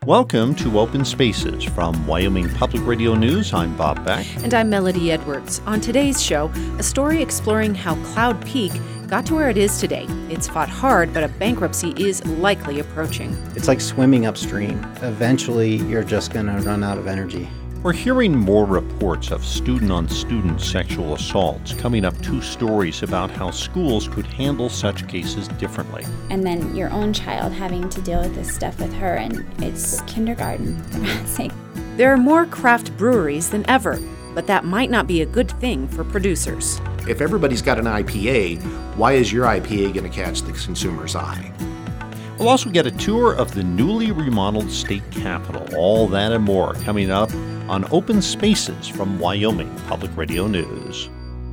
Welcome to Open Spaces from Wyoming Public Radio News. I'm Bob Beck. And I'm Melody Edwards. On today's show, a story exploring how Cloud Peak got to where it is today. It's fought hard, but a bankruptcy is likely approaching. It's like swimming upstream. Eventually, you're just going to run out of energy. We're hearing more reports of student-on-student sexual assaults. Coming up, 2 stories about how schools could handle such cases differently. And then your own child having to deal with this stuff with her, and it's kindergarten, for God's sake. There are more craft breweries than ever, but that might not be a good thing for producers. If everybody's got an IPA, why is your IPA going to catch the consumer's eye? We'll also get a tour of the newly remodeled state capitol. All that and more coming up on Open Spaces from Wyoming Public Radio News.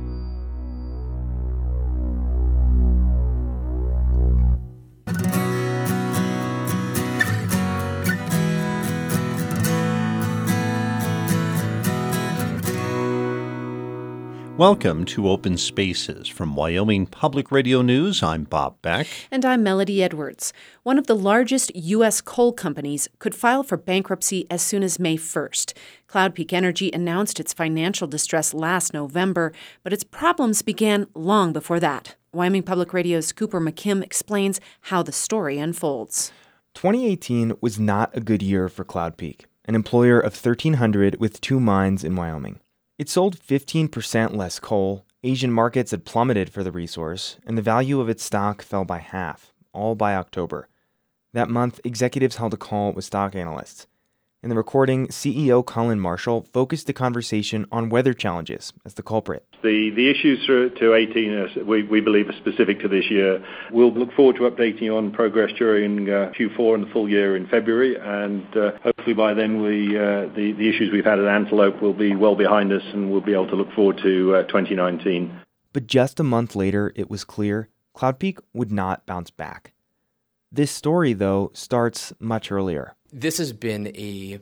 Welcome to Open Spaces from Wyoming Public Radio News. I'm Bob Beck. And I'm Melody Edwards. One of the largest U.S. coal companies could file for bankruptcy as soon as May 1st. Cloud Peak Energy announced its financial distress last November, but its problems began long before that. Wyoming Public Radio's Cooper McKim explains how the story unfolds. 2018 was not a good year for Cloud Peak, an employer of 1,300 with 2 mines in Wyoming. It sold 15% less coal, Asian markets had plummeted for the resource, and the value of its stock fell by half, all by October. That month, executives held a call with stock analysts. In the recording, CEO Colin Marshall focused the conversation on weather challenges as the culprit. The issues to 18, we believe, are specific to this year. We'll look forward to updating you on progress during Q4 and the full year in February, and hopefully by then the issues we've had at Antelope will be well behind us, and we'll be able to look forward to 2019. But just a month later, it was clear Cloud Peak would not bounce back. This story, though, starts much earlier. This has been a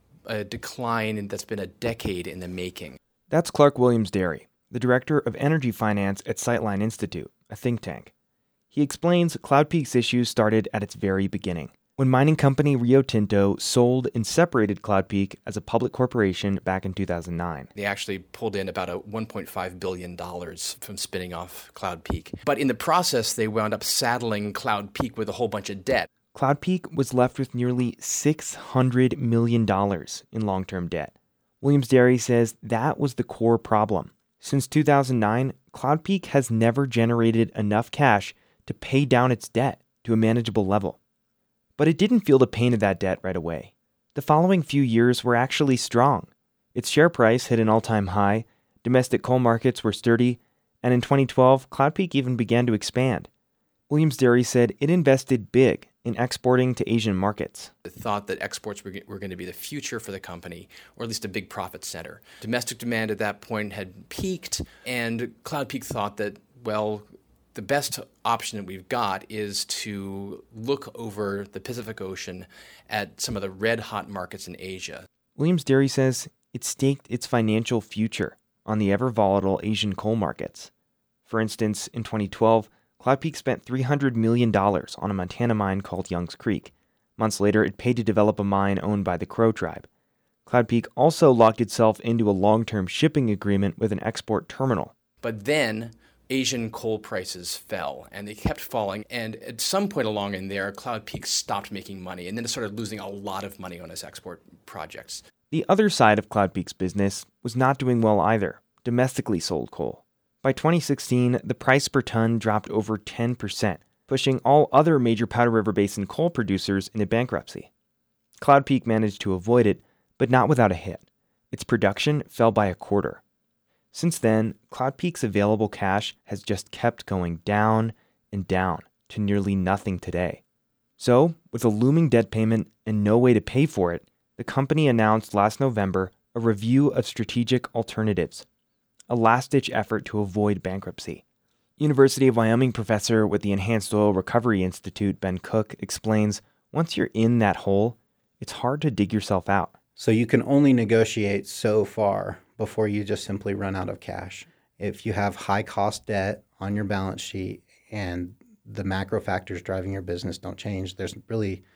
decline that's been a decade in the making. That's Clark Williams-Derry, the director of energy finance at Sightline Institute, a think tank. He explains Cloud Peak's issues started at its very beginning, when mining company Rio Tinto sold and separated Cloud Peak as a public corporation back in 2009. They actually pulled in about $1.5 billion from spinning off Cloud Peak. But in the process, they wound up saddling Cloud Peak with a whole bunch of debt. Cloud Peak was left with nearly $600 million in long-term debt. Williams-Derry says that was the core problem. Since 2009, Cloud Peak has never generated enough cash to pay down its debt to a manageable level. But it didn't feel the pain of that debt right away. The following few years were actually strong. Its share price hit an all-time high, domestic coal markets were sturdy, and in 2012, Cloud Peak even began to expand. Williams-Derry said it invested big in exporting to Asian markets. It thought that exports were going to be the future for the company, or at least a big profit center. Domestic demand at that point had peaked, and Cloud Peak thought that, well, the best option that we've got is to look over the Pacific Ocean at some of the red-hot markets in Asia. Williams-Derry says it staked its financial future on the ever-volatile Asian coal markets. For instance, in 2012, Cloud Peak spent $300 million on a Montana mine called Young's Creek. Months later, it paid to develop a mine owned by the Crow tribe. Cloud Peak also locked itself into a long-term shipping agreement with an export terminal. But then Asian coal prices fell, and they kept falling, and at some point along in there, Cloud Peak stopped making money, and then it started losing a lot of money on its export projects. The other side of Cloud Peak's business was not doing well either, domestically sold coal. By 2016, the price per ton dropped over 10%, pushing all other major Powder River Basin coal producers into bankruptcy. Cloud Peak managed to avoid it, but not without a hit. Its production fell by a quarter. Since then, Cloud Peak's available cash has just kept going down and down to nearly nothing today. So, with a looming debt payment and no way to pay for it, the company announced last November a review of strategic alternatives, a last-ditch effort to avoid bankruptcy. University of Wyoming professor with the Enhanced Oil Recovery Institute, Ben Cook, explains, once you're in that hole, it's hard to dig yourself out. So you can only negotiate so far before you just simply run out of cash. If you have high-cost debt on your balance sheet and the macro factors driving your business don't change, there's really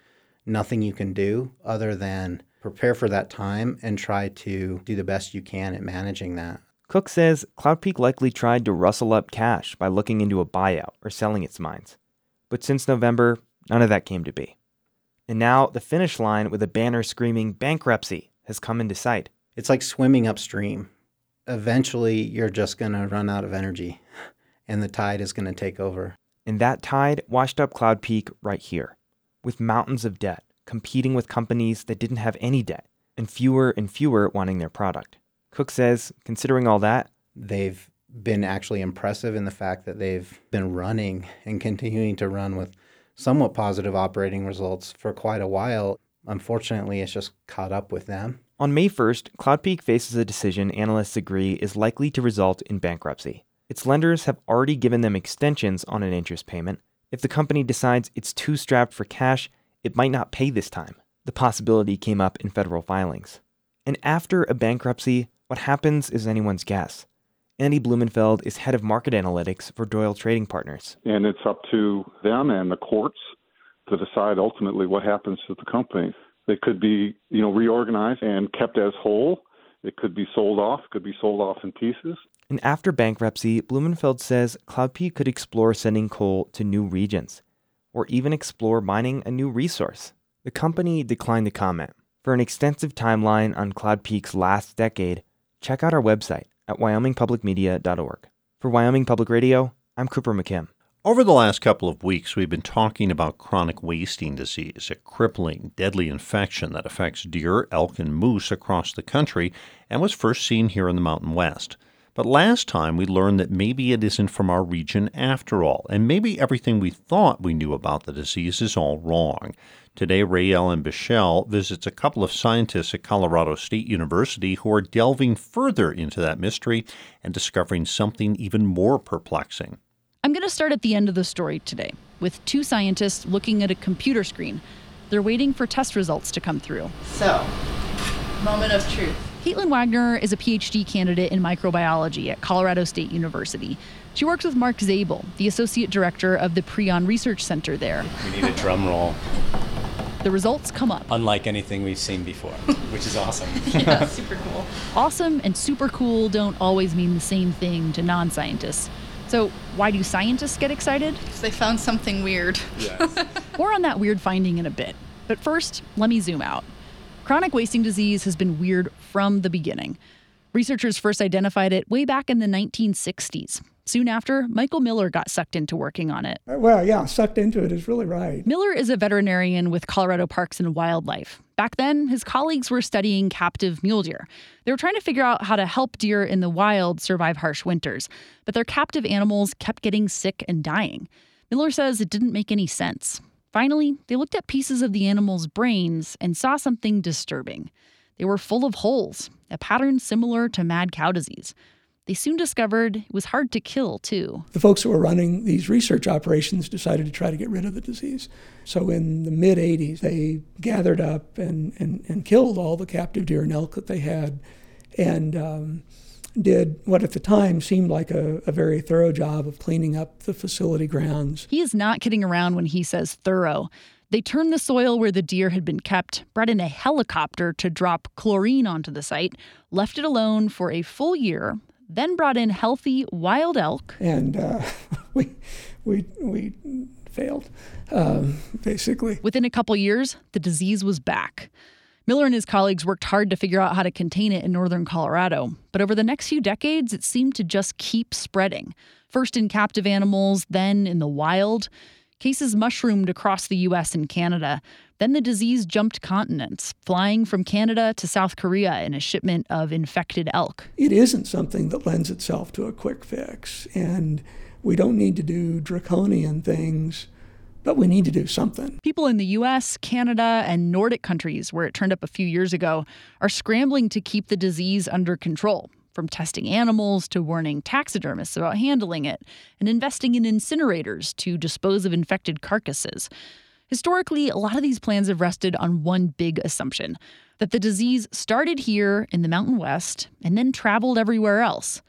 nothing you can do other than prepare for that time and try to do the best you can at managing that. Cook says Cloud Peak likely tried to rustle up cash by looking into a buyout or selling its mines. But since November, none of that came to be. And now the finish line with a banner screaming bankruptcy has come into sight. It's like swimming upstream. Eventually, you're just going to run out of energy, and the tide is going to take over. And that tide washed up Cloud Peak right here, with mountains of debt, competing with companies that didn't have any debt, and fewer wanting their product. Cook says, considering all that, they've been actually impressive in the fact that they've been running and continuing to run with somewhat positive operating results for quite a while. Unfortunately, it's just caught up with them. On May 1st, Cloud Peak faces a decision analysts agree is likely to result in bankruptcy. Its lenders have already given them extensions on an interest payment. If the company decides it's too strapped for cash, it might not pay this time. The possibility came up in federal filings. And after a bankruptcy, what happens is anyone's guess. Andy Blumenfeld is head of market analytics for Doyle Trading Partners. And it's up to them and the courts to decide ultimately what happens to the company. They could be, reorganized and kept as whole. It could be sold off, in pieces. And after bankruptcy, Blumenfeld says Cloud Peak could explore sending coal to new regions, or even explore mining a new resource. The company declined to comment. For an extensive timeline on Cloud Peak's last decade, check out our website at wyomingpublicmedia.org. For Wyoming Public Radio, I'm Cooper McKim. Over the last couple of weeks, we've been talking about chronic wasting disease, a crippling, deadly infection that affects deer, elk, and moose across the country and was first seen here in the Mountain West. But last time, we learned that maybe it isn't from our region after all, and maybe everything we thought we knew about the disease is all wrong. Today, Rael Bichelle visits a couple of scientists at Colorado State University who are delving further into that mystery and discovering something even more perplexing. I'm going to start at the end of the story today with two scientists looking at a computer screen. They're waiting for test results to come through. So, moment of truth. Caitlin Wagner is a PhD candidate in microbiology at Colorado State University. She works with Mark Zabel, the associate director of the Prion Research Center there. We need a drum roll. The results come up. Unlike anything we've seen before, which is awesome. Yeah, super cool. Awesome and super cool don't always mean the same thing to non-scientists. So why do scientists get excited? Because they found something weird. Yes. More on that weird finding in a bit. But first, let me zoom out. Chronic wasting disease has been weird from the beginning. Researchers first identified it way back in the 1960s. Soon after, Michael Miller got sucked into working on it. Well, yeah, sucked into it is really right. Miller is a veterinarian with Colorado Parks and Wildlife. Back then, his colleagues were studying captive mule deer. They were trying to figure out how to help deer in the wild survive harsh winters, but their captive animals kept getting sick and dying. Miller says it didn't make any sense. Finally, they looked at pieces of the animals' brains and saw something disturbing. They were full of holes, a pattern similar to mad cow disease. They soon discovered it was hard to kill, too. The folks who were running these research operations decided to try to get rid of the disease. So in the mid-'80s, they gathered up and killed all the captive deer and elk that they had and did what at the time seemed like a very thorough job of cleaning up the facility grounds. He is not kidding around when he says thorough. They turned the soil where the deer had been kept, brought in a helicopter to drop chlorine onto the site, left it alone for a full year, then brought in healthy wild elk. And we failed, basically. Within a couple years, the disease was back. Miller and his colleagues worked hard to figure out how to contain it in northern Colorado. But over the next few decades, it seemed to just keep spreading. First in captive animals, then in the wild. Cases mushroomed across the U.S. and Canada. Then the disease jumped continents, flying from Canada to South Korea in a shipment of infected elk. It isn't something that lends itself to a quick fix, and we don't need to do draconian things, but we need to do something. People in the U.S., Canada, and Nordic countries, where it turned up a few years ago, are scrambling to keep the disease under control, from testing animals to warning taxidermists about handling it, and investing in incinerators to dispose of infected carcasses. Historically, a lot of these plans have rested on one big assumption, that the disease started here in the Mountain West and then traveled everywhere else.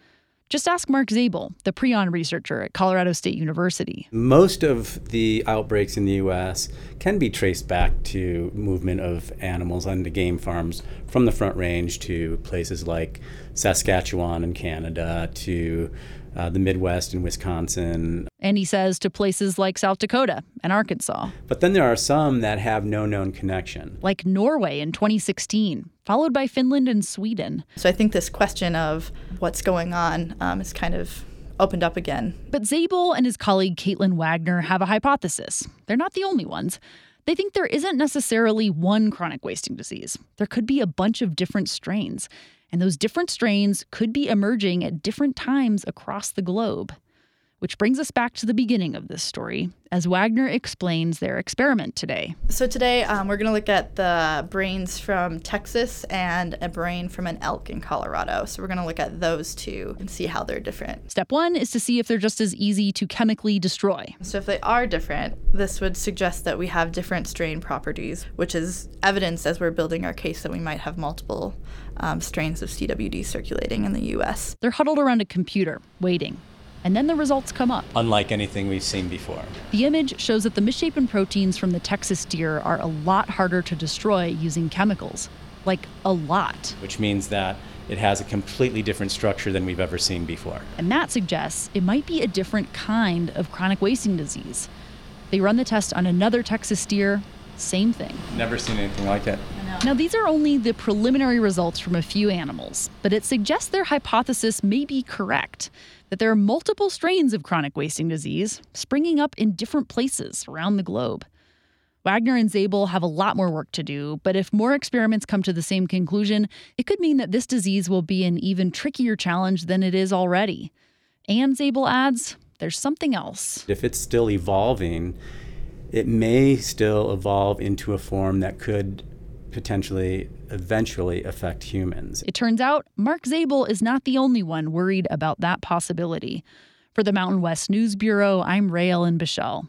Just ask Mark Zabel, the prion researcher at Colorado State University. Most of the outbreaks in the U.S. can be traced back to movement of animals onto game farms from the Front Range to places like Saskatchewan in Canada, to the Midwest in Wisconsin. And he says to places like South Dakota and Arkansas. But then there are some that have no known connection. Like Norway in 2016, followed by Finland and Sweden. So I think this question of what's going on is kind of opened up again. But Zabel and his colleague Caitlin Wagner have a hypothesis. They're not the only ones. They think there isn't necessarily one chronic wasting disease. There could be a bunch of different strains. And those different strains could be emerging at different times across the globe. Which brings us back to the beginning of this story, as Wagner explains their experiment today. So today we're going to look at the brains from Texas and a brain from an elk in Colorado. So we're going to look at those two and see how they're different. Step one is to see if they're just as easy to chemically destroy. So if they are different, this would suggest that we have different strain properties, which is evidence as we're building our case that we might have multiple strains of CWD circulating in the U.S. They're huddled around a computer, waiting. And then the results come up. Unlike anything we've seen before. The image shows that the misshapen proteins from the Texas deer are a lot harder to destroy using chemicals. Like, a lot. Which means that it has a completely different structure than we've ever seen before. And that suggests it might be a different kind of chronic wasting disease. They run the test on another Texas deer, same thing. Never seen anything like it. Now, these are only the preliminary results from a few animals, but it suggests their hypothesis may be correct, that there are multiple strains of chronic wasting disease springing up in different places around the globe. Wagner and Zabel have a lot more work to do, but if more experiments come to the same conclusion, it could mean that this disease will be an even trickier challenge than it is already. And Zabel adds, there's something else. If it's still evolving, it may still evolve into a form that could potentially eventually affect humans. It turns out Mark Zabel is not the only one worried about that possibility. For the Mountain West News Bureau, I'm Raellen Bichelle.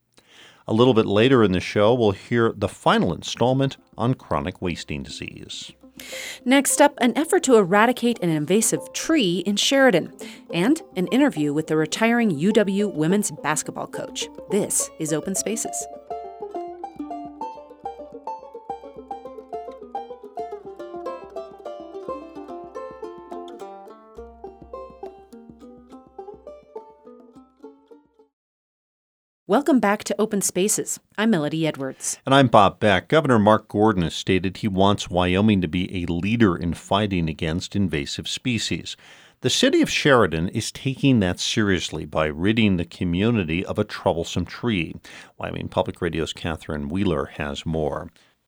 A little bit later in the show, we'll hear the final installment on chronic wasting disease. Next up, an effort to eradicate an invasive tree in Sheridan, and an interview with the retiring UW women's basketball coach. This is Open Spaces. Welcome back to Open Spaces. I'm Melody Edwards. And I'm Bob Beck. Governor Mark Gordon has stated he wants Wyoming to be a leader in fighting against invasive species. The city of Sheridan is taking that seriously by ridding the community of a troublesome tree. Wyoming Public Radio's Catherine Wheeler has more.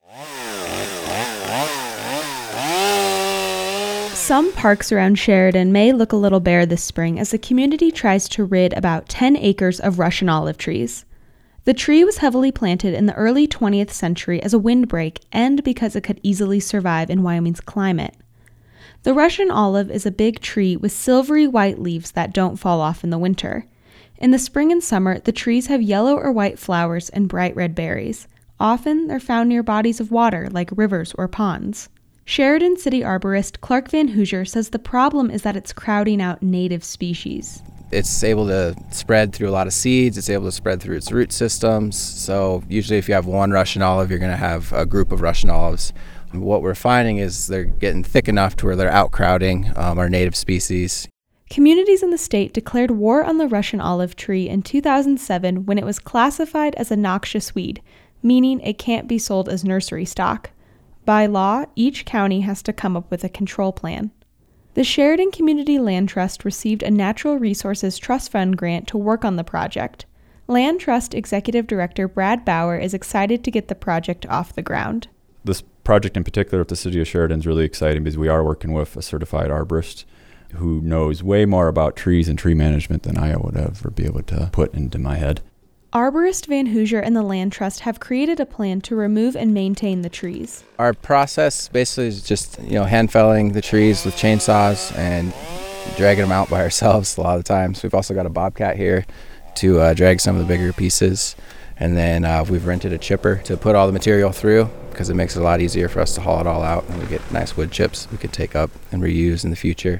Some parks around Sheridan may look a little bare this spring as the community tries to rid about 10 acres of Russian olive trees. The tree was heavily planted in the early 20th century as a windbreak and because it could easily survive in Wyoming's climate. The Russian olive is a big tree with silvery white leaves that don't fall off in the winter. In the spring and summer, the trees have yellow or white flowers and bright red berries. Often, they're found near bodies of water like rivers or ponds. Sheridan City arborist Clark Van Hoosier says the problem is that it's crowding out native species. It's able to spread through a lot of seeds. It's able to spread through its root systems. So usually if you have one Russian olive, you're going to have a group of Russian olives. And what we're finding is they're getting thick enough to where they're outcrowding our native species. Communities in the state declared war on the Russian olive tree in 2007 when it was classified as a noxious weed, meaning it can't be sold as nursery stock. By law, each county has to come up with a control plan. The Sheridan Community Land Trust received a Natural Resources Trust Fund grant to work on the project. Land Trust Executive Director Brad Bauer is excited to get the project off the ground. This project in particular with the city of Sheridan is really exciting because we are working with a certified arborist who knows way more about trees and tree management than I would ever be able to put into my head. Arborist Van Hoosier and the Land Trust have created a plan to remove and maintain the trees. Our process basically is just, hand felling the trees with chainsaws and dragging them out by ourselves a lot of the times. We've also got a bobcat here to drag some of the bigger pieces. And then we've rented a chipper to put all the material through because it makes it a lot easier for us to haul it all out. And we get nice wood chips we could take up and reuse in the future.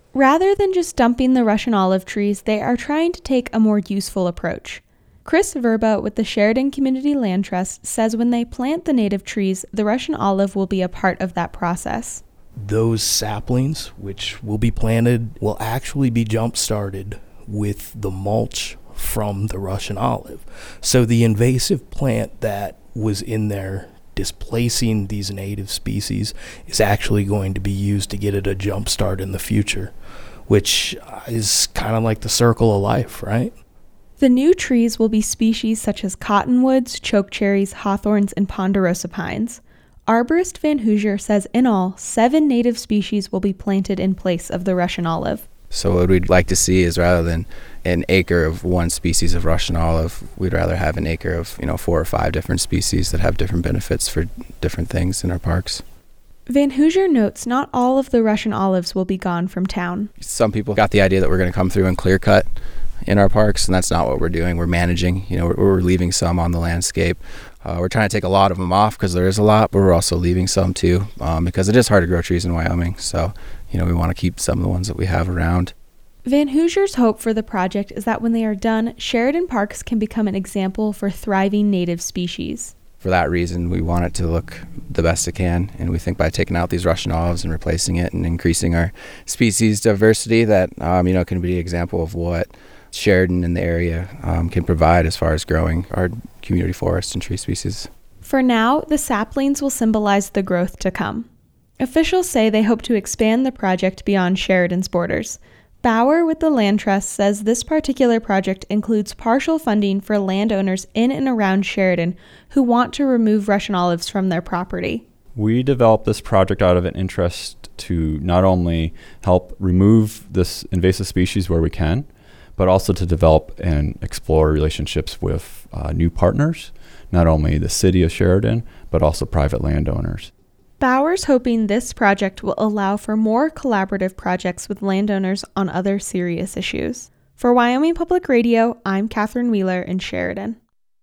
Rather than just dumping the Russian olive trees, they are trying to take a more useful approach. Chris Verba with the Sheridan Community Land Trust says when they plant the native trees, the Russian olive will be a part of that process. Those saplings, which will be planted, will actually be jump-started with the mulch from the Russian olive. So the invasive plant that was in there displacing these native species is actually going to be used to get it a jump start in the future, which is kind of like the circle of life, right? The new trees will be species such as cottonwoods, chokecherries, hawthorns, and ponderosa pines. Arborist Van Hoosier says in all, 7 native species will be planted in place of the Russian olive. So what we'd like to see is rather than an acre of one species of Russian olive, we'd rather have an acre of 4 or 5 different species that have different benefits for different things in our parks. Van Hoosier notes not all of the Russian olives will be gone from town. Some people got the idea that we're going to come through and clear cut in our parks, and that's not what we're doing. We're managing, we're leaving some on the landscape. We're trying to take a lot of them off because there is a lot, but we're also leaving some too because it is hard to grow trees in Wyoming. So, we want to keep some of the ones that we have around. Van Hoosier's hope for the project is that when they are done, Sheridan Parks can become an example for thriving native species. For that reason, we want it to look the best it can, and we think by taking out these Russian olives and replacing it and increasing our species diversity that, can be an example of what Sheridan and the area can provide as far as growing our community forest and tree species. For now, the saplings will symbolize the growth to come. Officials say they hope to expand the project beyond Sheridan's borders. Bauer with the Land Trust says this particular project includes partial funding for landowners in and around Sheridan who want to remove Russian olives from their property. We developed this project out of an interest to not only help remove this invasive species where we can, but also to develop and explore relationships with new partners, not only the city of Sheridan, but also private landowners. Bauer's hoping this project will allow for more collaborative projects with landowners on other serious issues. For Wyoming Public Radio, I'm Catherine Wheeler in Sheridan.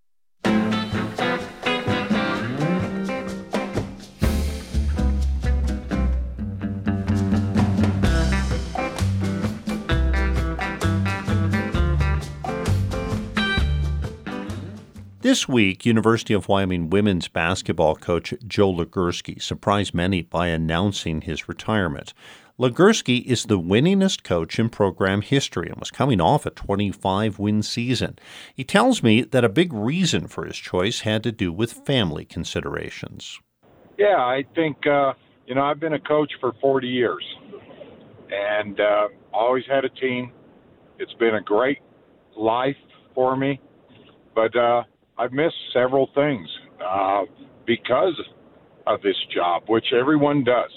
This week, University of Wyoming women's basketball coach Joe Legursky surprised many by announcing his retirement. Legursky is the winningest coach in program history and was coming off a 25-win season. He tells me that a big reason for his choice had to do with family considerations. Yeah, I think, I've been a coach for 40 years and always had a team. It's been a great life for me, but I've missed several things because of this job, which everyone does.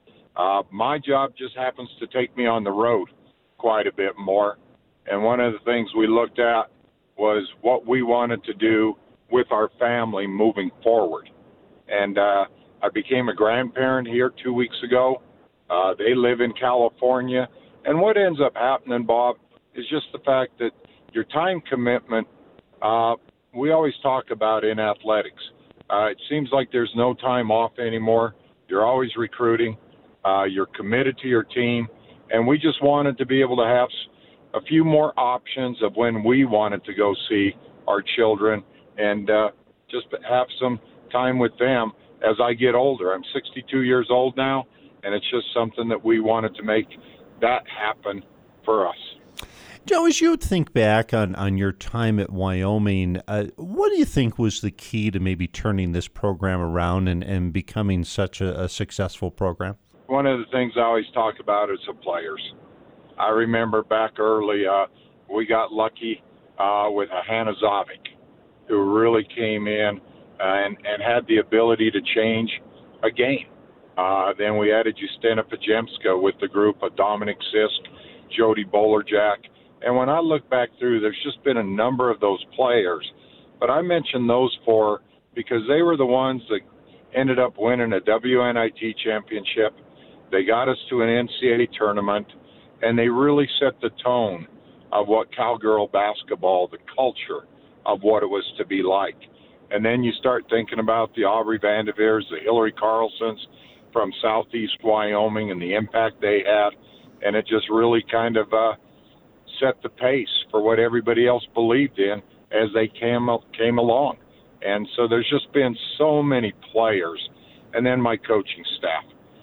My job just happens to take me on the road quite a bit more. And one of the things we looked at was what we wanted to do with our family moving forward. And I became a grandparent here 2 weeks ago. They live in California. And what ends up happening, Bob, is just the fact that your time commitment, we always talk about in athletics. It seems like there's no time off anymore. You're always recruiting. You're committed to your team. And we just wanted to be able to have a few more options of when we wanted to go see our children and just have some time with them as I get older. I'm 62 years old now, and it's just something that we wanted to make that happen for us. Joe, as you think back on your time at Wyoming, what do you think was the key to maybe turning this program around and becoming such a successful program? One of the things I always talk about is the players. I remember back early, we got lucky with a Hannah Zavik, who really came in and had the ability to change a game. Then we added Justina Pajemska with the group of Dominic Sisk, Jody Bolerjack. And when I look back through, there's just been a number of those players. But I mentioned those four because they were the ones that ended up winning a WNIT championship. They got us to an NCAA tournament, and they really set the tone of what cowgirl basketball, the culture of what it was to be like. And then you start thinking about the Aubrey Vandeveers, the Hillary Carlsons from southeast Wyoming and the impact they had. and it just really kind of set the pace for what everybody else believed in as they came along. And so there's just been so many players, and then my coaching staff.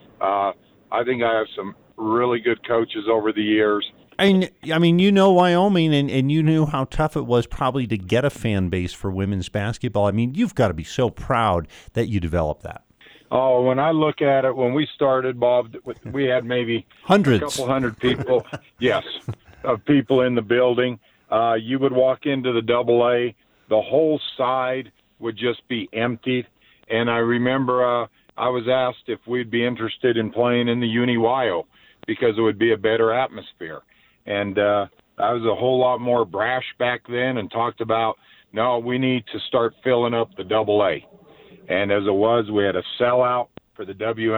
I think I have some really good coaches over the years. I mean, you know Wyoming, and you knew how tough it was probably to get a fan base for women's basketball. I mean, you've got to be so proud that you developed that. Oh, when I look at it, when we started, Bob, we had maybe hundreds, a couple hundred people, yes, of people in the building. You would walk into the AA, the whole side would just be emptied. And I remember I was asked if we'd be interested in playing in the Uni-Wyo because it would be a better atmosphere. And I was a whole lot more brash back then and talked about, no, we need to start filling up the AA. And as it was, we had a sellout for the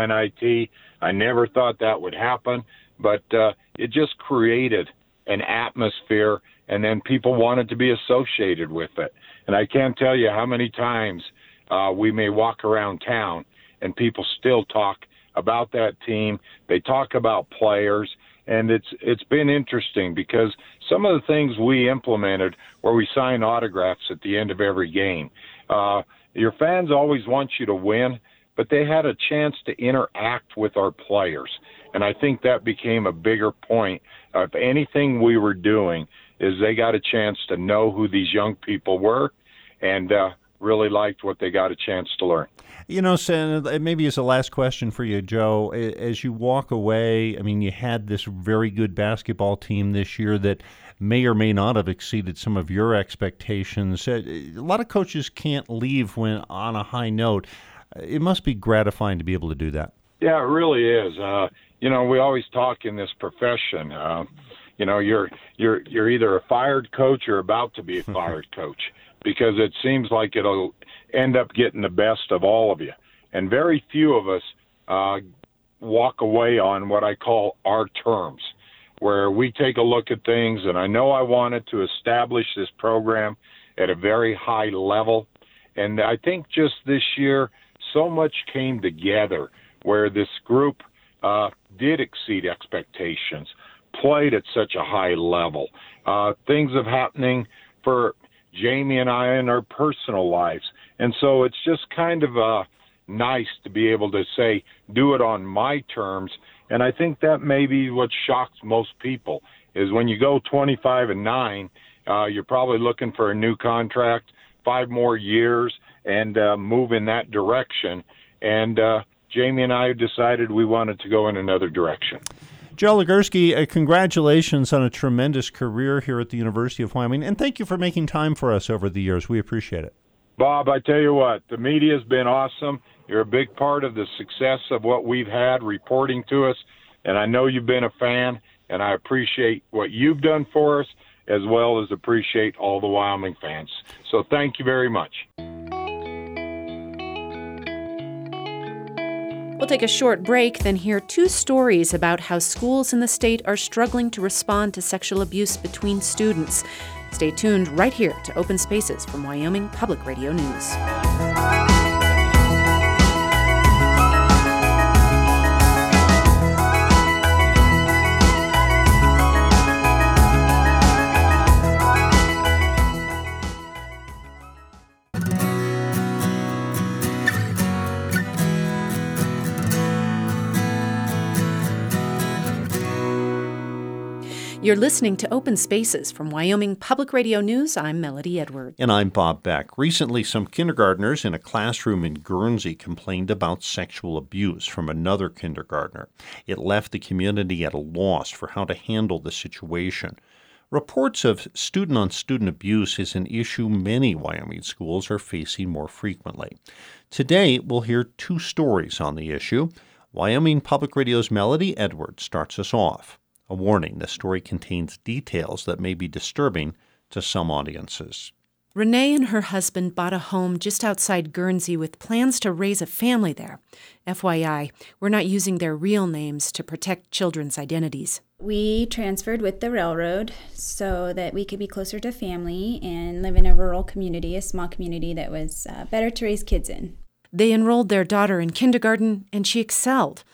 WNIT. I never thought that would happen, but it just created an atmosphere, and then people wanted to be associated with it. And I can't tell you how many times we may walk around town and people still talk about that team. They talk about players, and it's been interesting because some of the things we implemented where we sign autographs at the end of every game. Your fans always want you to win, but they had a chance to interact with our players. And I think that became a bigger point of anything we were doing is they got a chance to know who these young people were and really liked what they got a chance to learn. You know, so maybe as a last question for you, Joe, as you walk away, I mean, you had this very good basketball team this year that may or may not have exceeded some of your expectations. A lot of coaches can't leave when on a high note. It must be gratifying to be able to do that. Yeah, it really is. You know, we always talk in this profession. You know, you're either a fired coach or about to be a fired coach because it seems like it'll end up getting the best of all of you. And very few of us walk away on what I call our terms, where we take a look at things, and I know I wanted to establish this program at a very high level. And I think just this year, so much came together where this group did exceed expectations, played at such a high level. Things have happening for Jamie and I in our personal lives. And so it's just kind of nice to be able to say, do it on my terms. And I think that may be what shocks most people is when you go 25-9, you're probably looking for a new contract, 5 more years, and move in that direction. And Jamie and I decided we wanted to go in another direction. Joe Legursky, congratulations on a tremendous career here at the University of Wyoming, and thank you for making time for us over the years. We appreciate it. Bob, I tell you what, the media's been awesome. You're a big part of the success of what we've had reporting to us, and I know you've been a fan, and I appreciate what you've done for us as well as appreciate all the Wyoming fans. So thank you very much. We'll take a short break, then hear 2 stories about how schools in the state are struggling to respond to sexual abuse between students. Stay tuned right here to Open Spaces from Wyoming Public Radio News. You're listening to Open Spaces from Wyoming Public Radio News. I'm Melody Edwards. And I'm Bob Beck. Recently, some kindergartners in a classroom in Guernsey complained about sexual abuse from another kindergartner. It left the community at a loss for how to handle the situation. Reports of student-on-student abuse is an issue many Wyoming schools are facing more frequently. Today, we'll hear 2 stories on the issue. Wyoming Public Radio's Melody Edwards starts us off. A warning, this story contains details that may be disturbing to some audiences. Renee and her husband bought a home just outside Guernsey with plans to raise a family there. FYI, we're not using their real names to protect children's identities. We transferred with the railroad so that we could be closer to family and live in a rural community, a small community that was better to raise kids in. They enrolled their daughter in kindergarten, and she excelled.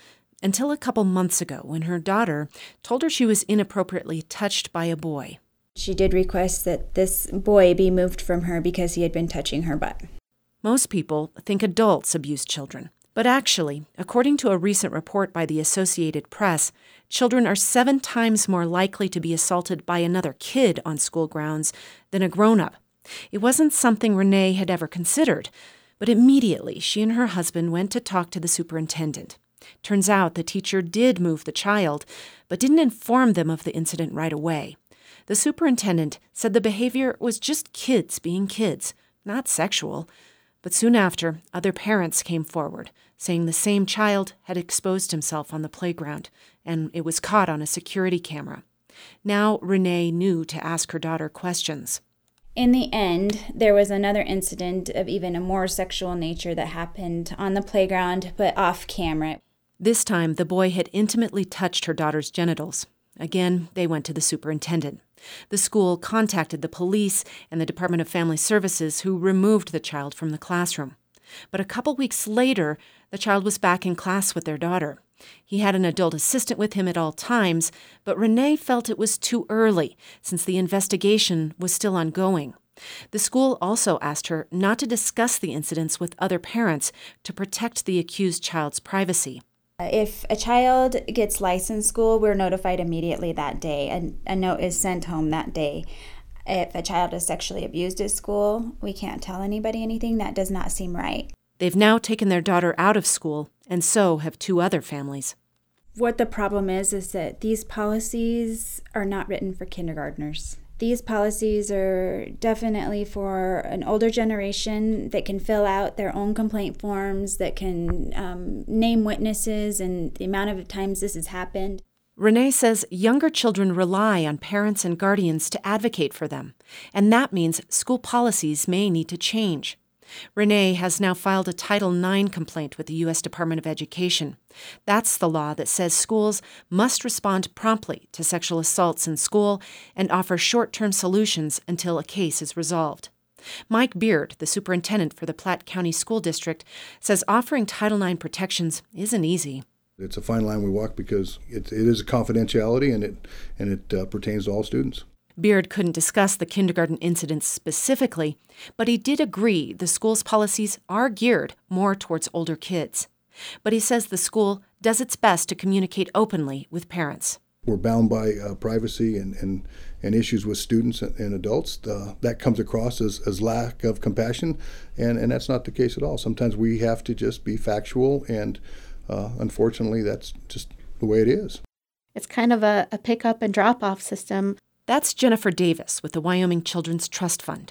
until a couple months ago when her daughter told her she was inappropriately touched by a boy. She did request that this boy be moved from her because he had been touching her butt. Most people think adults abuse children. But actually, according to a recent report by the Associated Press, children are 7 times more likely to be assaulted by another kid on school grounds than a grown-up. It wasn't something Renee had ever considered, but immediately she and her husband went to talk to the superintendent. Turns out the teacher did move the child, but didn't inform them of the incident right away. The superintendent said the behavior was just kids being kids, not sexual. But soon after, other parents came forward, saying the same child had exposed himself on the playground, and it was caught on a security camera. Now Renee knew to ask her daughter questions. In the end, there was another incident of even a more sexual nature that happened on the playground, but off camera. This time, the boy had intimately touched her daughter's genitals. Again, they went to the superintendent. The school contacted the police and the Department of Family Services, who removed the child from the classroom. But a couple weeks later, the child was back in class with their daughter. He had an adult assistant with him at all times, but Renee felt it was too early, since the investigation was still ongoing. The school also asked her not to discuss the incidents with other parents to protect the accused child's privacy. If a child gets licensed in school, we're notified immediately that day, and a note is sent home that day. If a child is sexually abused at school, we can't tell anybody anything. That does not seem right. They've now taken their daughter out of school, and so have 2 other families. What the problem is that these policies are not written for kindergartners. These policies are definitely for an older generation that can fill out their own complaint forms, that can name witnesses and the amount of times this has happened. Renee says younger children rely on parents and guardians to advocate for them, and that means school policies may need to change. Renee has now filed a Title IX complaint with the U.S. Department of Education. That's the law that says schools must respond promptly to sexual assaults in school and offer short-term solutions until a case is resolved. Mike Beard, the superintendent for the Platte County School District, says offering Title IX protections isn't easy. It's a fine line we walk because it is a confidentiality and it pertains to all students. Beard couldn't discuss the kindergarten incidents specifically, but he did agree the school's policies are geared more towards older kids. But he says the school does its best to communicate openly with parents. We're bound by privacy and issues with students and adults. That comes across as lack of compassion, and that's not the case at all. Sometimes we have to just be factual, and unfortunately, that's just the way it is. It's kind of a pick-up and drop-off system. That's Jennifer Davis with the Wyoming Children's Trust Fund.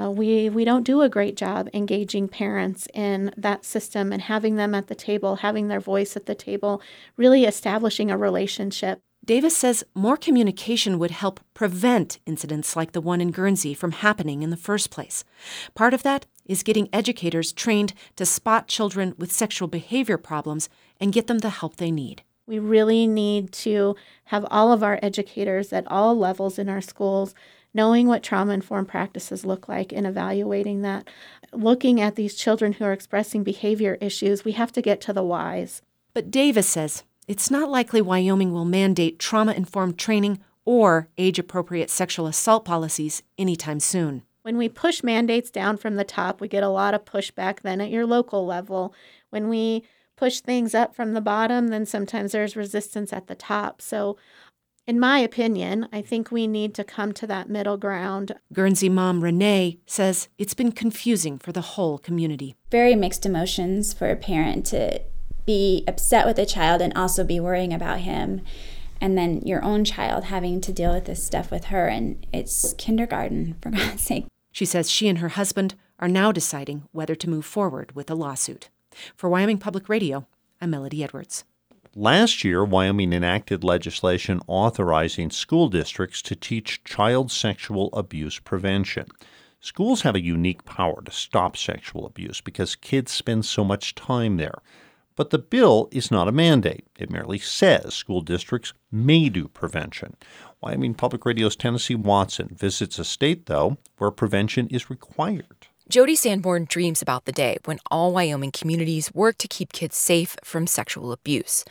We don't do a great job engaging parents in that system and having them at the table, having their voice at the table, really establishing a relationship. Davis says more communication would help prevent incidents like the one in Guernsey from happening in the first place. Part of that is getting educators trained to spot children with sexual behavior problems and get them the help they need. We really need to have all of our educators at all levels in our schools knowing what trauma-informed practices look like and evaluating that. Looking at these children who are expressing behavior issues, we have to get to the whys. But Davis says it's not likely Wyoming will mandate trauma-informed training or age-appropriate sexual assault policies anytime soon. When we push mandates down from the top, we get a lot of pushback then at your local level. When we push things up from the bottom, then sometimes there's resistance at the top. So in my opinion, I think we need to come to that middle ground. Guernsey mom Renee says it's been confusing for the whole community. Very mixed emotions for a parent to be upset with a child and also be worrying about him. And then your own child having to deal with this stuff with her. And it's kindergarten, for God's sake. She says she and her husband are now deciding whether to move forward with a lawsuit. For Wyoming Public Radio, I'm Melody Edwards. Last year, Wyoming enacted legislation authorizing school districts to teach child sexual abuse prevention. Schools have a unique power to stop sexual abuse because kids spend so much time there. But the bill is not a mandate. It merely says school districts may do prevention. Wyoming Public Radio's Tennessee Watson visits a state, though, where prevention is required. Jody Sanborn dreams about the day when all Wyoming communities work to keep kids safe from sexual abuse.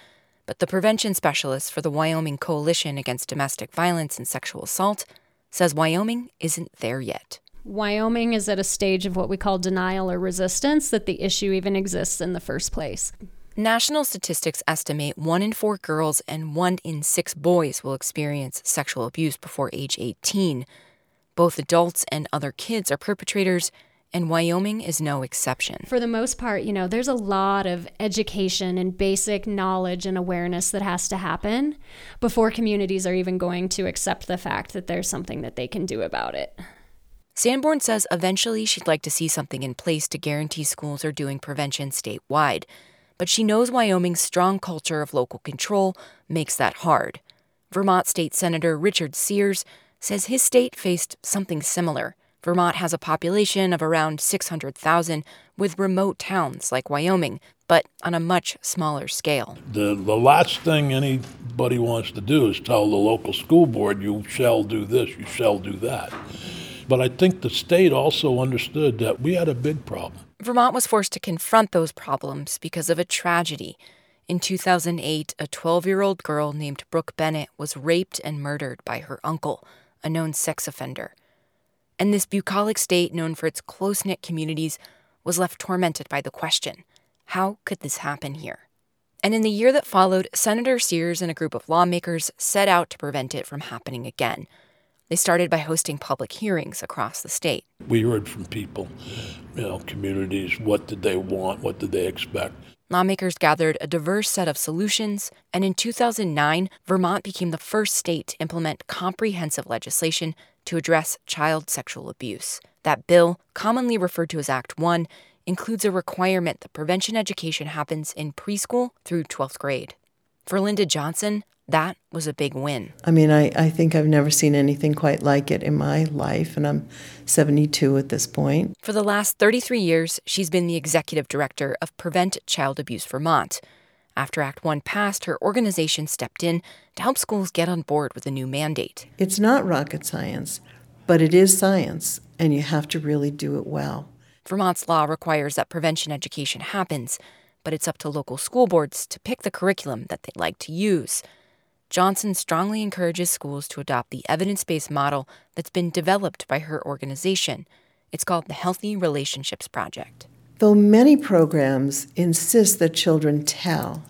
But the prevention specialist for the Wyoming Coalition Against Domestic Violence and Sexual Assault says Wyoming isn't there yet. Wyoming is at a stage of what we call denial or resistance that the issue even exists in the first place. National statistics estimate 1 in 4 girls and 1 in 6 boys will experience sexual abuse before age 18. Both adults and other kids are perpetrators, and Wyoming is no exception. For the most part, there's a lot of education and basic knowledge and awareness that has to happen before communities are even going to accept the fact that there's something that they can do about it. Sanborn says eventually she'd like to see something in place to guarantee schools are doing prevention statewide, but she knows Wyoming's strong culture of local control makes that hard. Vermont State Senator Richard Sears says his state faced something similar. Vermont has a population of around 600,000 with remote towns like Wyoming, but on a much smaller scale. The last thing anybody wants to do is tell the local school board, you shall do this, you shall do that. But I think the state also understood that we had a big problem. Vermont was forced to confront those problems because of a tragedy. In 2008, a 12-year-old girl named Brooke Bennett was raped and murdered by her uncle, a known sex offender. And this bucolic state, known for its close-knit communities, was left tormented by the question, how could this happen here? And in the year that followed, Senator Sears and a group of lawmakers set out to prevent it from happening again. They started by hosting public hearings across the state. We heard from people, communities, what did they want, what did they expect? Lawmakers gathered a diverse set of solutions, and in 2009, Vermont became the first state to implement comprehensive legislation to address child sexual abuse. That bill, commonly referred to as Act 1, includes a requirement that prevention education happens in preschool through 12th grade. For Linda Johnson, that was a big win. I think I've never seen anything quite like it in my life, and I'm 72 at this point. For the last 33 years, she's been the executive director of Prevent Child Abuse Vermont. After Act 1 passed, her organization stepped in to help schools get on board with a new mandate. It's not rocket science, but it is science, and you have to really do it well. Vermont's law requires that prevention education happens, but it's up to local school boards to pick the curriculum that they'd like to use. Johnson strongly encourages schools to adopt the evidence-based model that's been developed by her organization. It's called the Healthy Relationships Project. Though many programs insist that children tell,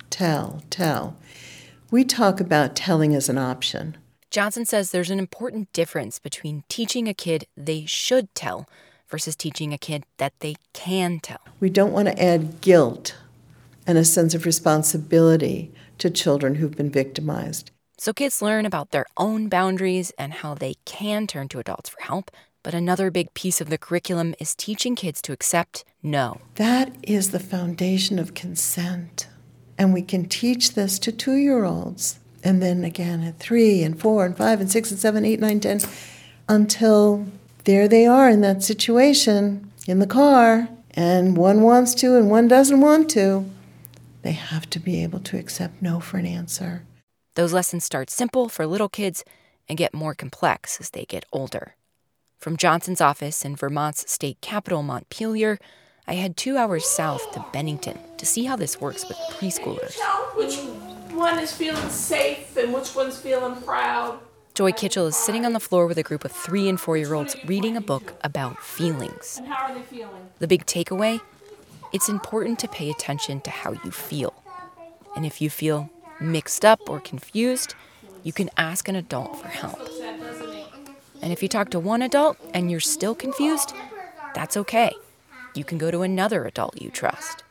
we talk about telling as an option. Johnson says there's an important difference between teaching a kid they should tell versus teaching a kid that they can tell. We don't want to add guilt and a sense of responsibility to children who've been victimized. So kids learn about their own boundaries and how they can turn to adults for help. But another big piece of the curriculum is teaching kids to accept no. That is the foundation of consent. And we can teach this to 2-year-olds. And then again at 3 and 4 and 5 and 6 and 7, 8, 9, 10, until there they are in that situation in the car, and one wants to and one doesn't want to. They have to be able to accept no for an answer. Those lessons start simple for little kids and get more complex as they get older. From Johnson's office in Vermont's state capital, Montpelier, I head 2 hours south to Bennington to see how this works with preschoolers. Which one is feeling safe and which one's feeling proud? Joy Kitchell is sitting on the floor with a group of 3- and 4-year-olds reading a book about feelings. And how are they feeling? The big takeaway? It's important to pay attention to how you feel. And if you feel mixed up or confused, you can ask an adult for help. And if you talk to one adult and you're still confused, that's okay. You can go to another adult you trust.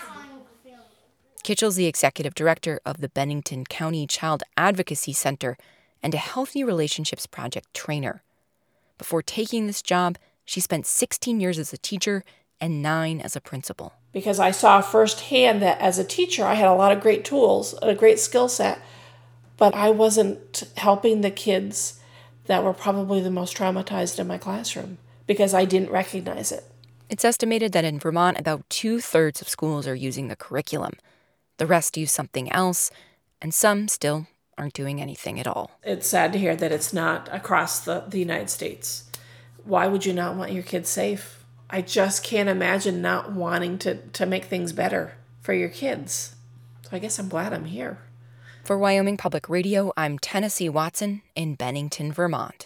Kitchell's the executive director of the Bennington County Child Advocacy Center and a Healthy Relationships Project trainer. Before taking this job, she spent 16 years as a teacher and 9 as a principal. Because I saw firsthand that as a teacher, I had a lot of great tools, a great skill set, but I wasn't helping the kids that were probably the most traumatized in my classroom because I didn't recognize it. It's estimated that in Vermont, about 2/3 of schools are using the curriculum. The rest use something else, and some still aren't doing anything at all. It's sad to hear that it's not across the United States. Why would you not want your kids safe? I just can't imagine not wanting to make things better for your kids. So I guess I'm glad I'm here. For Wyoming Public Radio, I'm Tennessee Watson in Bennington, Vermont.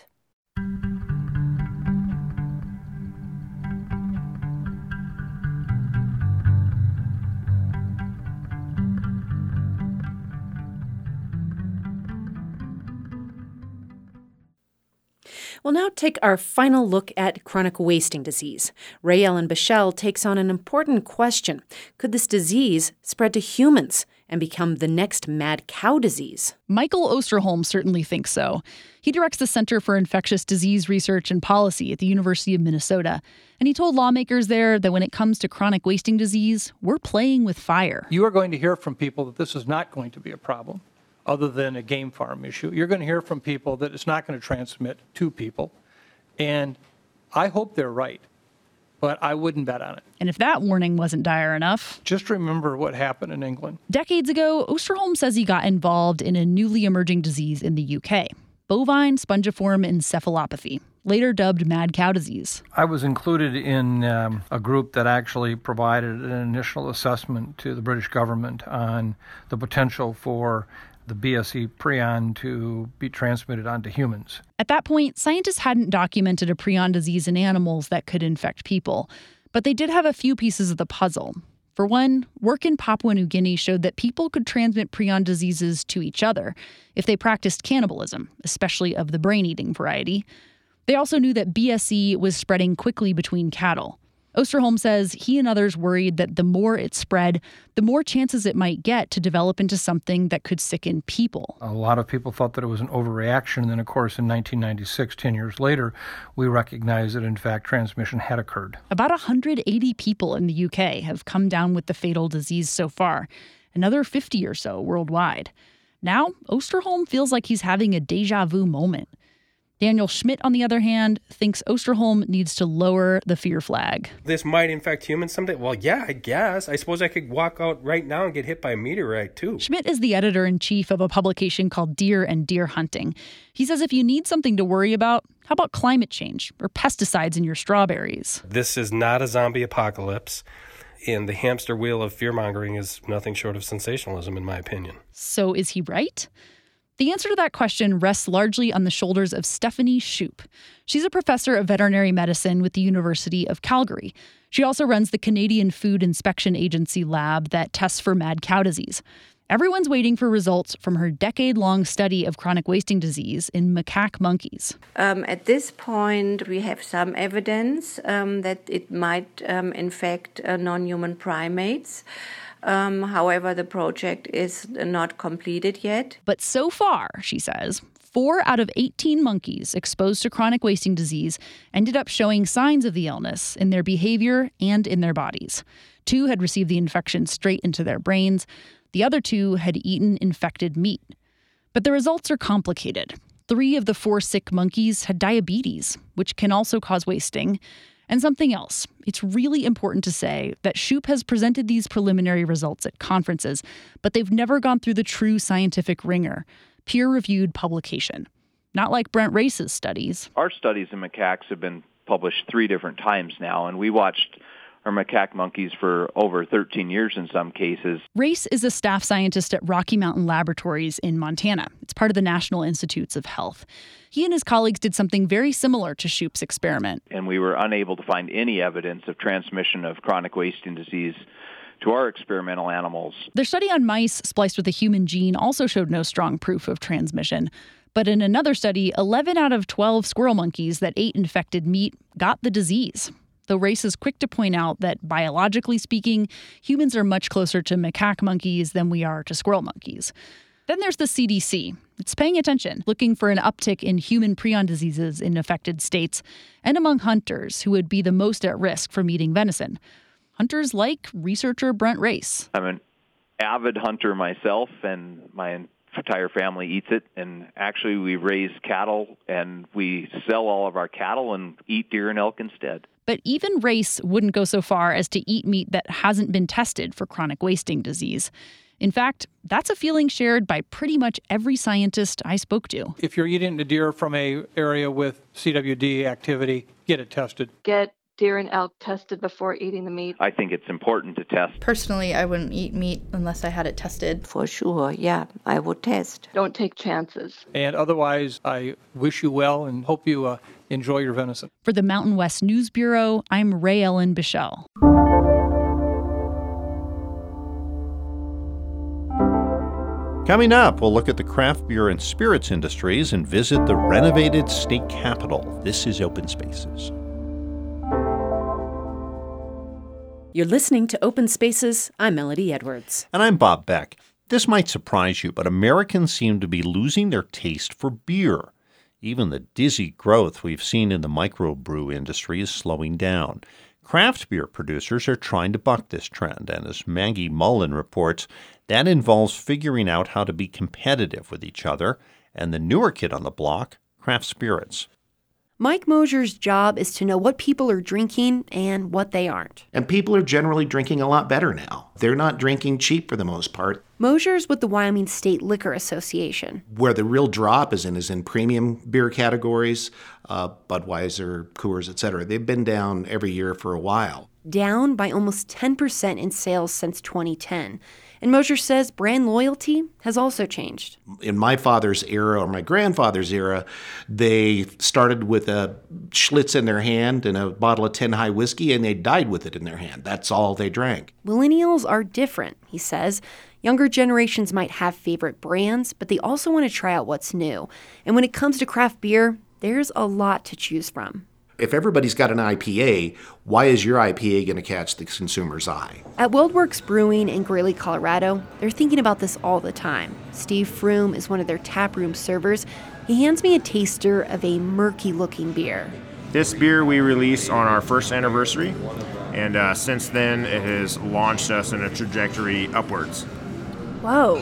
We'll now take our final look at chronic wasting disease. Ray Ellen Bichelle takes on an important question. Could this disease spread to humans and become the next mad cow disease? Michael Osterholm certainly thinks so. He directs the Center for Infectious Disease Research and Policy at the University of Minnesota. And he told lawmakers there that when it comes to chronic wasting disease, we're playing with fire. You are going to hear from people that this is not going to be a problem other than a game farm issue. You're going to hear from people that it's not going to transmit to people. And I hope they're right, but I wouldn't bet on it. And if that warning wasn't dire enough, just remember what happened in England. Decades ago, Osterholm says he got involved in a newly emerging disease in the UK, bovine spongiform encephalopathy, later dubbed mad cow disease. I was included in a group that actually provided an initial assessment to the British government on the potential for the BSE prion to be transmitted onto humans. At that point, scientists hadn't documented a prion disease in animals that could infect people, but they did have a few pieces of the puzzle. For one, work in Papua New Guinea showed that people could transmit prion diseases to each other if they practiced cannibalism, especially of the brain-eating variety. They also knew that BSE was spreading quickly between cattle. Osterholm says he and others worried that the more it spread, the more chances it might get to develop into something that could sicken people. A lot of people thought that it was an overreaction. And then, of course, in 1996, 10 years later, we recognized that, in fact, transmission had occurred. About 180 people in the UK have come down with the fatal disease so far, another 50 or so worldwide. Now, Osterholm feels like he's having a deja vu moment. Daniel Schmidt, on the other hand, thinks Osterholm needs to lower the fear flag. This might infect humans someday? Well, yeah, I guess. I suppose I could walk out right now and get hit by a meteorite, too. Schmidt is the editor-in-chief of a publication called Deer and Deer Hunting. He says if you need something to worry about, how about climate change or pesticides in your strawberries? This is not a zombie apocalypse, and the hamster wheel of fear-mongering is nothing short of sensationalism, in my opinion. So is he right? The answer to that question rests largely on the shoulders of Stephanie Shoup. She's a professor of veterinary medicine with the University of Calgary. She also runs the Canadian Food Inspection Agency lab that tests for mad cow disease. Everyone's waiting for results from her decade-long study of chronic wasting disease in macaque monkeys. At this point, we have some evidence that it might infect non-human primates. However, the project is not completed yet. But so far, she says, 4 out of 18 monkeys exposed to chronic wasting disease ended up showing signs of the illness in their behavior and in their bodies. 2 had received the infection straight into their brains. The other 2 had eaten infected meat. But the results are complicated. 3 of the 4 sick monkeys had diabetes, which can also cause wasting. And something else. It's really important to say that Shoup has presented these preliminary results at conferences, but they've never gone through the true scientific ringer, peer-reviewed publication. Not like Brent Race's studies. Our studies in macaques have been published 3 different times now, and we watched our macaque monkeys for over 13 years in some cases. Race is a staff scientist at Rocky Mountain Laboratories in Montana. It's part of the National Institutes of Health. He and his colleagues did something very similar to Shoup's experiment. And we were unable to find any evidence of transmission of chronic wasting disease to our experimental animals. Their study on mice spliced with a human gene also showed no strong proof of transmission. But in another study, 11 out of 12 squirrel monkeys that ate infected meat got the disease. Though Race is quick to point out that, biologically speaking, humans are much closer to macaque monkeys than we are to squirrel monkeys. Then there's the CDC. It's paying attention, looking for an uptick in human prion diseases in affected states and among hunters who would be the most at risk from eating venison. Hunters like researcher Brent Race. I'm an avid hunter myself, and my entire family eats it. And actually, we raise cattle, and we sell all of our cattle and eat deer and elk instead. But even Race wouldn't go so far as to eat meat that hasn't been tested for chronic wasting disease. In fact, that's a feeling shared by pretty much every scientist I spoke to. If you're eating the deer from an area with CWD activity, get it tested. Get deer and elk tested before eating the meat? I think it's important to test. Personally, I wouldn't eat meat unless I had it tested. For sure, yeah, I would test. Don't take chances. And otherwise, I wish you well and hope you enjoy your venison. For the Mountain West News Bureau, I'm Ray Ellen Bichelle. Coming up, we'll look at the craft beer and spirits industries and visit the renovated state capitol. This is Open Spaces. You're listening to Open Spaces. I'm Melody Edwards. And I'm Bob Beck. This might surprise you, but Americans seem to be losing their taste for beer. Even the dizzy growth we've seen in the microbrew industry is slowing down. Craft beer producers are trying to buck this trend, and as Maggie Mullen reports, that involves figuring out how to be competitive with each other, and the newer kid on the block, craft spirits. Mike Mosier's job is to know what people are drinking and what they aren't. And people are generally drinking a lot better now. They're not drinking cheap for the most part. Mosier's with the Wyoming State Liquor Association. Where the real drop is in premium beer categories, Budweiser, Coors, etc. They've been down every year for a while. Down by almost 10% in sales since 2010. And Mosier says brand loyalty has also changed. In my father's era or my grandfather's era, they started with a Schlitz in their hand and a bottle of 10 High whiskey, and they died with it in their hand. That's all they drank. Millennials are different, he says. Younger generations might have favorite brands, but they also want to try out what's new. And when it comes to craft beer, there's a lot to choose from. If everybody's got an IPA, why is your IPA going to catch the consumer's eye? At WeldWorks Brewing in Greeley, Colorado, they're thinking about this all the time. Steve Froome is one of their taproom servers. He hands me a taster of a murky-looking beer. This beer we released on our first anniversary, and since then it has launched us in a trajectory upwards. Whoa.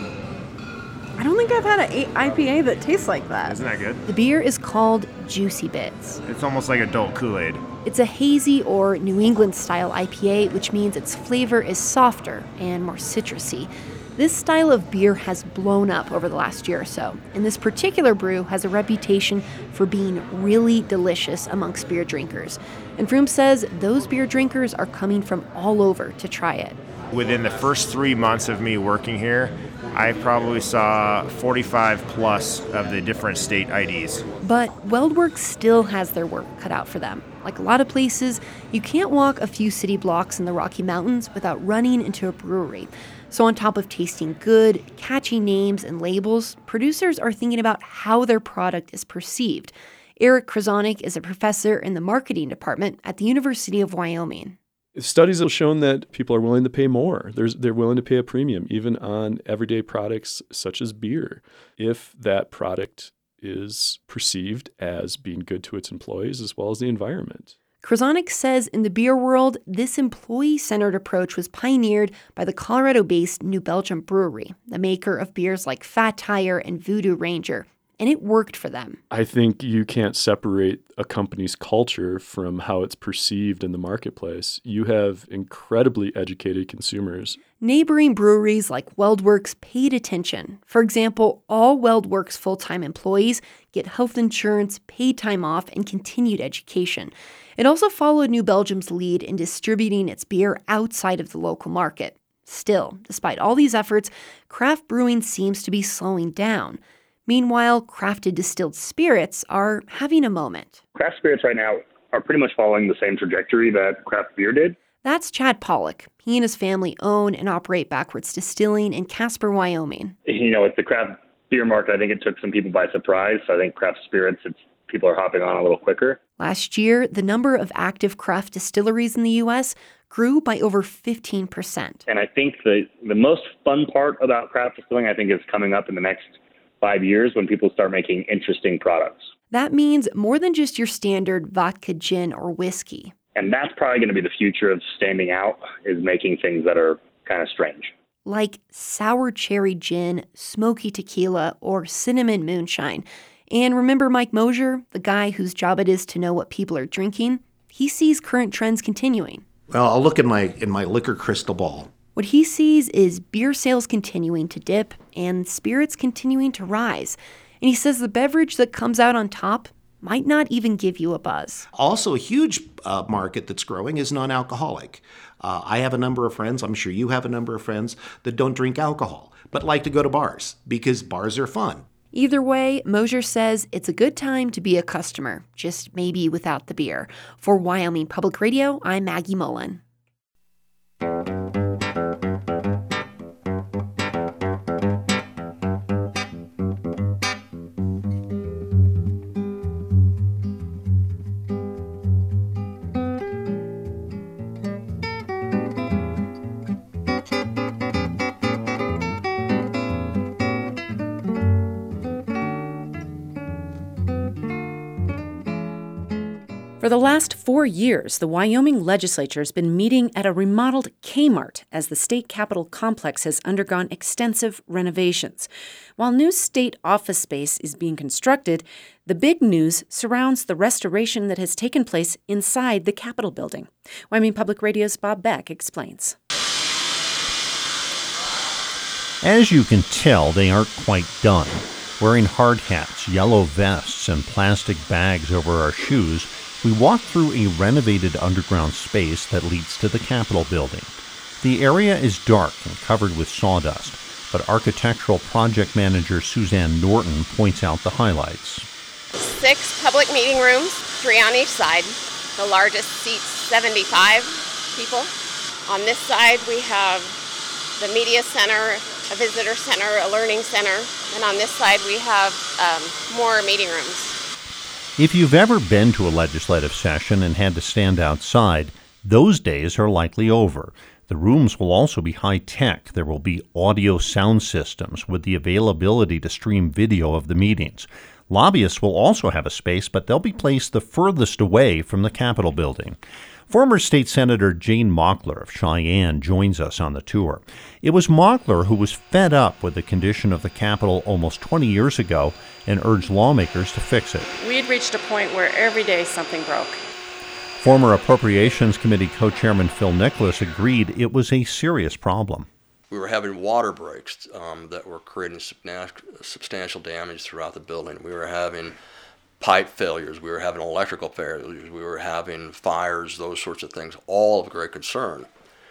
I don't think I've had an IPA that tastes like that. Isn't that good? The beer is called Juicy Bits. It's almost like adult Kool-Aid. It's a hazy or New England style IPA, which means its flavor is softer and more citrusy. This style of beer has blown up over the last year or so, and this particular brew has a reputation for being really delicious amongst beer drinkers. And Froome says those beer drinkers are coming from all over to try it. Within the first 3 months of me working here, I probably saw 45 plus of the different state IDs. But WeldWorks still has their work cut out for them. Like a lot of places, you can't walk a few city blocks in the Rocky Mountains without running into a brewery. So on top of tasting good, catchy names and labels, producers are thinking about how their product is perceived. Eric Krasonik is a professor in the marketing department at the University of Wyoming. Studies have shown that people are willing to pay more. They're willing to pay a premium, even on everyday products such as beer, if that product is perceived as being good to its employees as well as the environment. Krasonik says in the beer world, this employee-centered approach was pioneered by the Colorado-based New Belgium Brewery, the maker of beers like Fat Tire and Voodoo Ranger. And it worked for them. I think you can't separate a company's culture from how it's perceived in the marketplace. You have incredibly educated consumers. Neighboring breweries like WeldWorks paid attention. For example, all WeldWorks full-time employees get health insurance, paid time off, and continued education. It also followed New Belgium's lead in distributing its beer outside of the local market. Still, despite all these efforts, craft brewing seems to be slowing down. Meanwhile, crafted distilled spirits are having a moment. Craft spirits right now are pretty much following the same trajectory that craft beer did. That's Chad Pollock. He and his family own and operate Backwards Distilling in Casper, Wyoming. With the craft beer market, I think it took some people by surprise. So I think craft spirits, people are hopping on a little quicker. Last year, the number of active craft distilleries in the U.S. grew by over 15%. And I think the most fun part about craft distilling, I think, is coming up in the next 5 years when people start making interesting products. That means more than just your standard vodka, gin, or whiskey. And that's probably going to be the future of standing out, is making things that are kind of strange. Like sour cherry gin, smoky tequila, or cinnamon moonshine. And remember Mike Mosier, the guy whose job it is to know what people are drinking? He sees current trends continuing. Well, I'll look in my liquor crystal ball. What he sees is beer sales continuing to dip and spirits continuing to rise. And he says the beverage that comes out on top might not even give you a buzz. Also, a huge market that's growing is non-alcoholic. I have a number of friends, I'm sure you have a number of friends, that don't drink alcohol, but like to go to bars because bars are fun. Either way, Mosier says it's a good time to be a customer, just maybe without the beer. For Wyoming Public Radio, I'm Maggie Mullen. For the last 4 years, the Wyoming legislature has been meeting at a remodeled Kmart as the state capitol complex has undergone extensive renovations. While new state office space is being constructed, the big news surrounds the restoration that has taken place inside the Capitol building. Wyoming Public Radio's Bob Beck explains. As you can tell, they aren't quite done. Wearing hard hats, yellow vests, and plastic bags over our shoes, we walk through a renovated underground space that leads to the Capitol building. The area is dark and covered with sawdust, but architectural project manager Suzanne Norton points out the highlights. 6 public meeting rooms, 3 on each side. The largest seats 75 people. On this side we have the media center, a visitor center, a learning center, and on this side we have more meeting rooms. If you've ever been to a legislative session and had to stand outside, those days are likely over. The rooms will also be high-tech. There will be audio sound systems with the availability to stream video of the meetings. Lobbyists will also have a space, but they'll be placed the furthest away from the Capitol building. Former State Senator Jane Mockler of Cheyenne joins us on the tour. It was Mockler who was fed up with the condition of the Capitol almost 20 years ago and urged lawmakers to fix it. We had reached a point where every day something broke. Former Appropriations Committee co-chairman Phil Nicholas agreed it was a serious problem. We were having water breaks that were creating substantial damage throughout the building. We were having pipe failures, we were having electrical failures, we were having fires, those sorts of things, all of great concern.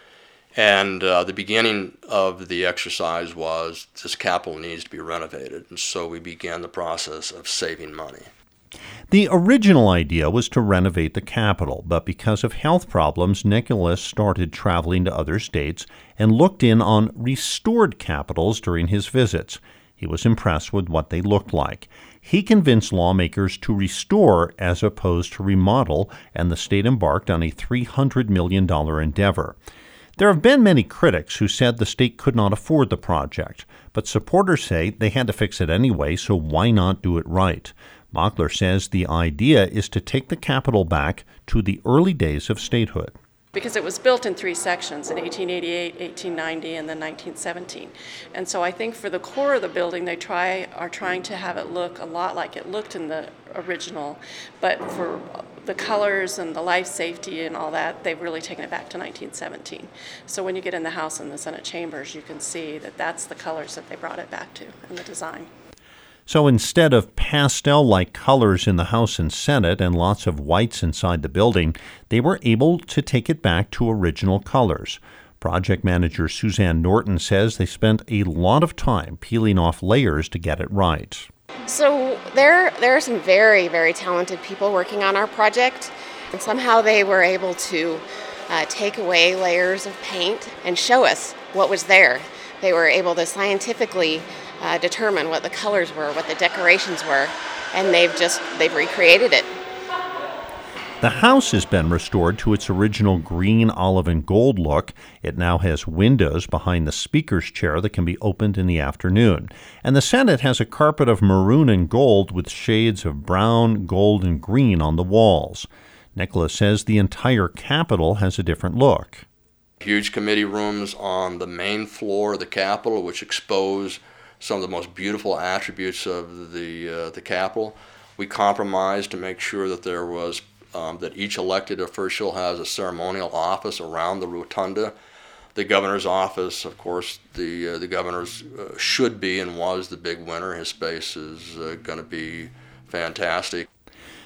And the beginning of the exercise was this Capitol needs to be renovated, and so we began the process of saving money. The original idea was to renovate the Capitol, but because of health problems, Nicholas started traveling to other states and looked in on restored capitols during his visits. He was impressed with what they looked like. He convinced lawmakers to restore as opposed to remodel, and the state embarked on a $300 million endeavor. There have been many critics who said the state could not afford the project, but supporters say they had to fix it anyway, so why not do it right? Mockler says the idea is to take the Capitol back to the early days of statehood. Because it was built in 3 sections, in 1888, 1890, and then 1917. And so I think for the core of the building, they are trying to have it look a lot like it looked in the original, but for the colors and the life safety and all that, they've really taken it back to 1917. So when you get in the House and the Senate chambers, you can see that that's the colors that they brought it back to in the design. So instead of pastel-like colors in the House and Senate and lots of whites inside the building, they were able to take it back to original colors. Project manager Suzanne Norton says they spent a lot of time peeling off layers to get it right. So there are some very, very talented people working on our project, and somehow they were able to take away layers of paint and show us what was there. They were able to scientifically determine what the colors were, what the decorations were, and they've recreated it. The house has been restored to its original green, olive, and gold look. It now has windows behind the speaker's chair that can be opened in the afternoon. And the Senate has a carpet of maroon and gold with shades of brown, gold, and green on the walls. Nicholas says the entire Capitol has a different look. Huge committee rooms on the main floor of the Capitol, which expose some of the most beautiful attributes of the Capitol. We compromised to make sure that there was that each elected official has a ceremonial office around the rotunda. The governor's office, of course, the governor's should be and was the big winner. His space is going to be fantastic.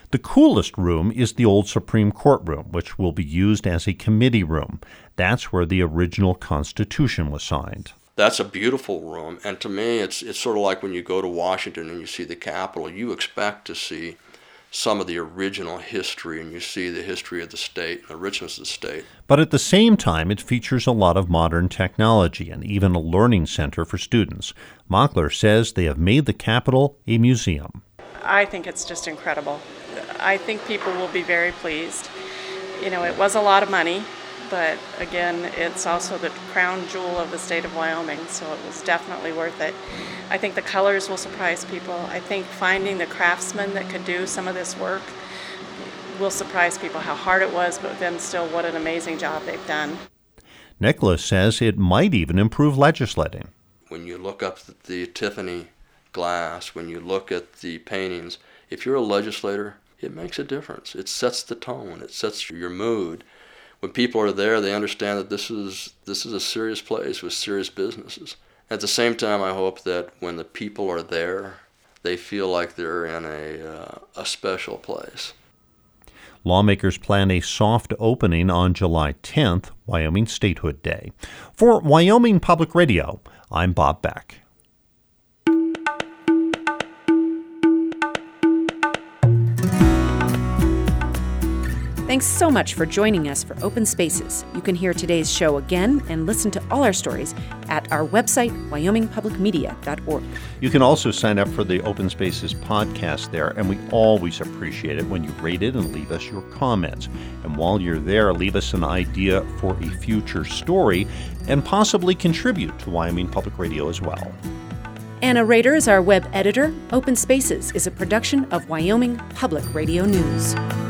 The coolest room is the old Supreme Court room, which will be used as a committee room. That's where the original Constitution was signed. That's a beautiful room, and to me, it's sort of like when you go to Washington and you see the Capitol, you expect to see some of the original history, and you see the history of the state and the richness of the state. But at the same time, it features a lot of modern technology and even a learning center for students. Mockler says they have made the Capitol a museum. I think it's just incredible. I think people will be very pleased. You know, it was a lot of money, but again, it's also the crown jewel of the state of Wyoming, so it was definitely worth it. I think the colors will surprise people. I think finding the craftsmen that could do some of this work will surprise people, how hard it was, but then still what an amazing job they've done. Nicholas says it might even improve legislating. When you look up the Tiffany glass, when you look at the paintings, if you're a legislator, it makes a difference. It sets the tone. It sets your mood. When people are there, they understand that this is a serious place with serious businesses. At the same time, I hope that when the people are there, they feel like they're in a special place. Lawmakers plan a soft opening on July 10th, Wyoming Statehood Day. For Wyoming Public Radio, I'm Bob Beck. Thanks so much for joining us for Open Spaces. You can hear today's show again and listen to all our stories at our website, wyomingpublicmedia.org. You can also sign up for the Open Spaces podcast there, and we always appreciate it when you rate it and leave us your comments. And while you're there, leave us an idea for a future story and possibly contribute to Wyoming Public Radio as well. Anna Rader is our web editor. Open Spaces is a production of Wyoming Public Radio News.